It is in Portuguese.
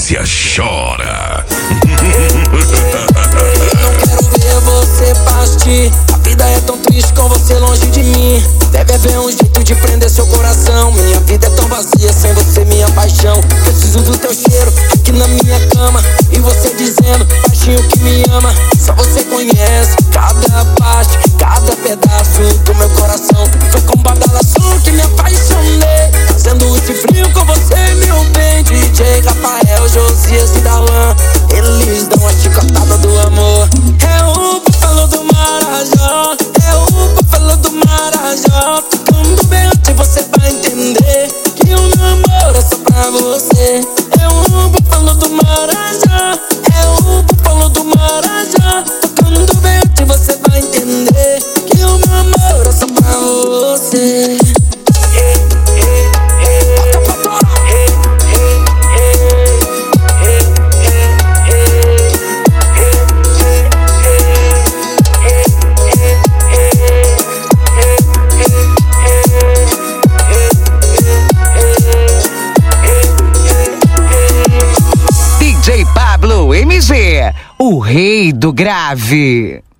audiência chora. Não quero ver você partir. A vida é tão triste com você longe de mim. Deve haver um jeito de prender seu coração. Minha vida é tão vazia sem você, minha paixão. Preciso do teu cheiro aqui na minha cama. E você dizendo, baixinho, que me ama. Só você conhece cada parte, cada pedaço do meu coração. Foi com badalação que me apaixonei, fazendo esse frio com você, meu bem. DJ Rafael, Josias e Darlan, eles dão a chicotada do amor. É o búfalo do Marajó, é o búfalo do Marajó. Tocando bem antes você vai entender que o meu amor é só pra você. É o búfalo do Marajó, é o búfalo do Marajó. Tocando bem antes você vai entender que o meu amor é só pra você. DJ Pablo MG, o rei do grave.